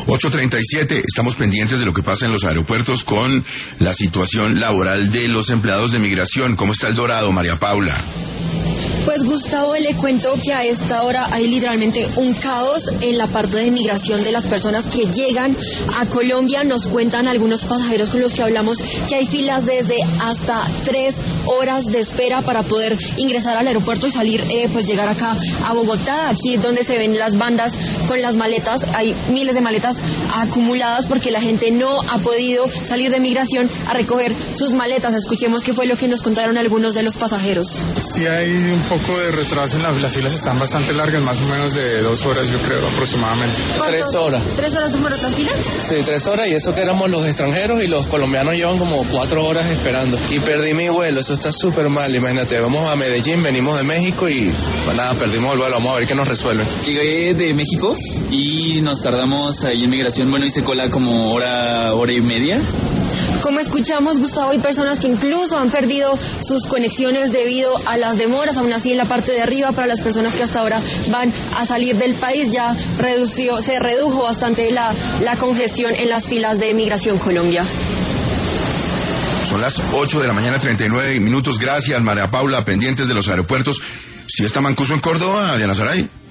8:37, estamos pendientes de lo que pasa en los aeropuertos con la situación laboral de los empleados de migración. ¿Cómo está El Dorado, María Paula? Pues Gustavo, le cuento que a esta hora hay literalmente un caos en la parte de migración de las personas que llegan a Colombia. Nos cuentan algunos pasajeros con los que hablamos que hay filas desde hasta 3 horas de espera para poder ingresar al aeropuerto y salir, pues llegar acá a Bogotá. Aquí donde se ven las bandas con las maletas, hay miles de maletas acumuladas porque la gente no ha podido salir de migración a recoger sus maletas. Escuchemos qué fue lo que nos contaron algunos de los pasajeros. Sí, hay un poco de retraso en las filas, están bastante largas, más o menos de 2 horas, yo creo, aproximadamente. 3 horas. ¿3 horas demoró la fila? Sí, 3 horas, y eso que éramos los extranjeros y los colombianos llevan como 4 horas esperando. Y perdí mi vuelo, eso está súper mal, imagínate, vamos a Medellín, venimos de México y pues nada, perdimos el vuelo, vamos a ver qué nos resuelven. Llegué de México y nos tardamos ahí en migración, bueno, hice cola como hora y media. Como escuchamos, Gustavo, hay personas que incluso han perdido sus conexiones debido a las demoras. Aún así, en la parte de arriba, para las personas que hasta ahora van a salir del país, ya se redujo bastante la congestión en las filas de Migración Colombia. Son las 8 de la mañana, 39 minutos. Gracias, María Paula, pendientes de los aeropuertos. ¿Sí está Mancuso en Córdoba, Diana Saray?